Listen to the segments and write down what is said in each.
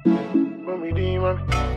Mommy demon.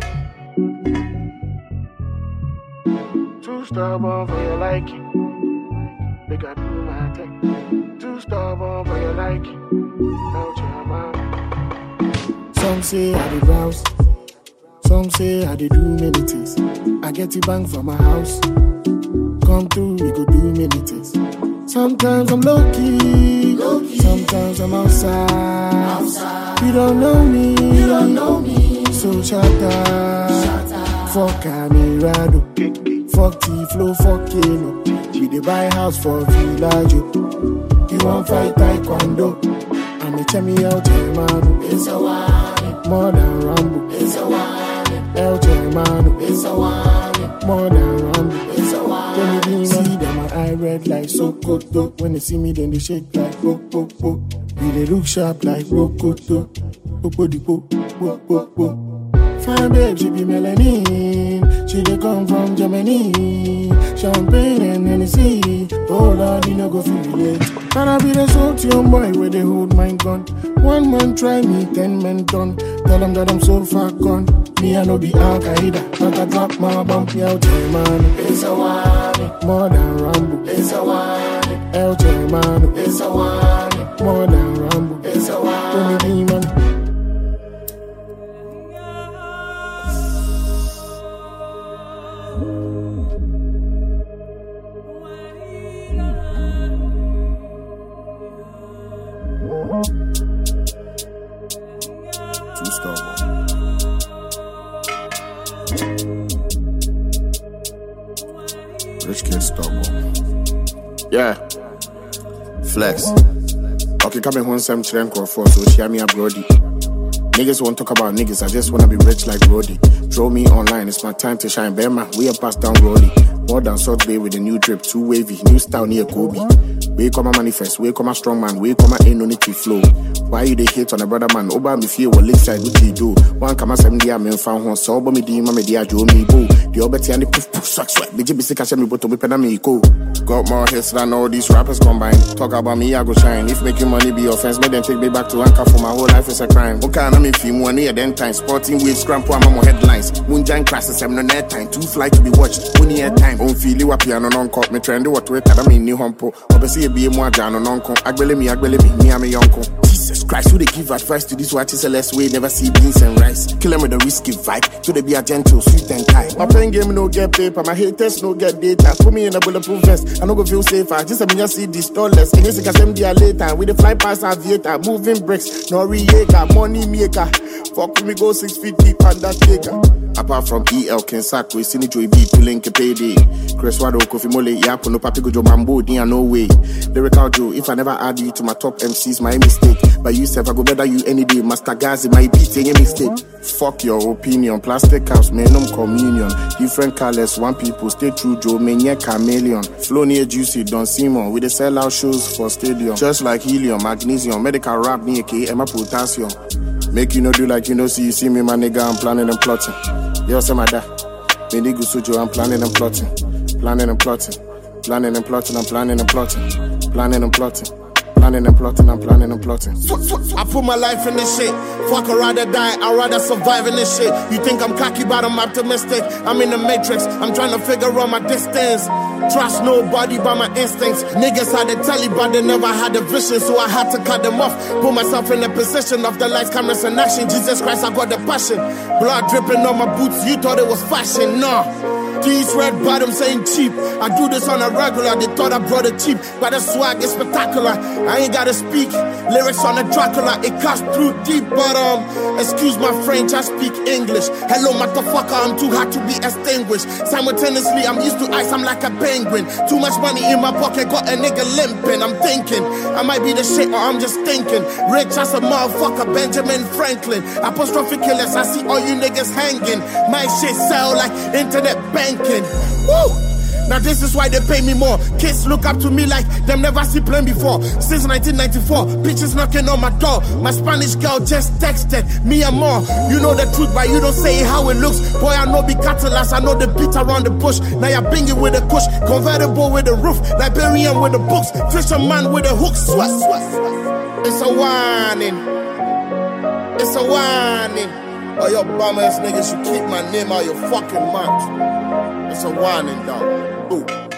Too stubborn for your liking. Make I do my thing. Too stubborn for your liking. Out your mouth. Some say I did browse. Some say I did do many things. I get the bank from my house. Come through, we go do many things. Sometimes I'm low-key. Sometimes I'm outside. You don't know me. So shut up. Fuck Amirado. Fuck T-Flow, fuck Kano. We dey buy house for Villaggio. You won't fight Taekwondo. I'ma check me out, Germano. It's a one. More than Rambo. It's a one. El Germano. It's a one. More than Rambo. It's a one. When they see them, my eye red like Sokoto. When they see me, then they shake like Popo. We they look sharp like Rokoto. Popo di po. Fine babe, she be melanin. She dey come from Germany. Champagne and Hennessy. Oh Lord, you no go feel it. And I be the salt young boy where they hold my gun. 1 man try me, 10 men done. Tell them that I'm so far gone. Me I no be Al Qaeda, but I drop my bump out Germano. It's a one. More than Rambo. It's a one. El Germano. It's a one. More than Rambo. It's a one. Tony Demon. Too stubborn. Rich kid stubborn. Yeah. Flex. Okay, come home some chenko for so share me a brody. Niggas won't talk about niggas, I just wanna be rich like Brody. Draw me online, it's my time to shine. Bema, we are passed down Rolly. More than Salt Bay with a new drip, too wavy, new style near Kobe. We come a manifest, we come a strong man, we come a inunity flow. Why you they hate on a brother man? Oba me fear what lakeside what they do. One come a 70 I mean found one, so me di me dia jo me boo. The obeti and the poof swag. The JBC catch me but to be pen me go. Got more hits than all these rappers combined. Talk about me, I go shine. If making money be offense, me then take me back to anchor for my whole life is a crime. Okay, I me feel one year then time. Sporting waves, cramp I'm on headlines. Moonshine classes, I'm no net time. Too fly to be watched. Only air time. On feel you a piano non cop. Me trend what way I mean new humpo. Obviously be more jano non con. Agbele me, me am a yonko. Jesus Christ, who they give advice to this what is a less way, never see beans and rice. Kill them with a risky vibe. To they be a gentle, sweet and kind. My playing game no get paper, my haters no get data. Put me in a bulletproof vest, I no go feel safer. Just a me see this dollars. And yes, I can dia later. With the fly past aviator, moving bricks, no re-acre, money maker. Fuck with me go 6 feet deep undertaker. Apart from EL Kensak, we see Joy B to link a payday. Chris Wado, Kofi Mole, Yapo, no Papi Gojo Mambo, Dia no way. Lyrical Joe, if I never add you to my top MCs, my mistake. But you said I go better you any day. Master Gazi, my beat, any mistake. Fuck your opinion. Plastic house, menum communion. Different colors, one people, stay true, Joe, mania chameleon. Flow near juicy, Don Simon. We dey sell out shows for stadium. Just like helium, magnesium, medical rap near K, Emma potassium. Make you no do like you know, see you see me, my nigga, I'm planning and plotting. Yo, say my dad. Me nigga Sujo, I'm planning and plotting. Planning and plotting. Planning and plotting, I'm planning and plotting. Planning and plotting. Planning and plotting, I'm planning and plotting. I put my life in this shit. Fuck, I'd rather die, I'd rather survive in this shit. You think I'm cocky, but I'm optimistic. I'm in the matrix, I'm trying to figure out my distance. Trust nobody by my instincts. Niggas had the telly, but they never had the vision, so I had to cut them off. Put myself in the position of the lights, cameras, and action. Jesus Christ, I got the passion. Blood dripping on my boots, you thought it was fashion, nah. These red bottoms ain't cheap. I do this on a regular. They thought I brought it cheap, but the swag is spectacular. I ain't gotta speak lyrics on a Dracula. It cuts through deep, but excuse my French, I speak English. Hello, motherfucker, I'm too hot to be extinguished. Simultaneously, I'm used to ice, I'm like a penguin. Too much money in my pocket, got a nigga limping. I'm thinking I might be the shit, or I'm just thinking. Rich as a motherfucker, Benjamin Franklin. Apostrophe killers, I see all you niggas hanging. My shit sell like internet banking. Woo! Now this is why they pay me more. Kids look up to me like them never see plane before. Since 1994, bitches knocking on my door. My Spanish girl just texted me and more. You know the truth, but you don't say how it looks. Boy, I know be catalyst, I know the beat around the bush. Now you're binging with a kush, convertible with a roof, Liberian with the books, fisherman with a hook. It's a warning. It's a warning. Oh, your bum ass niggas should keep my name out your fucking mouth. It's a whining dog. Ooh.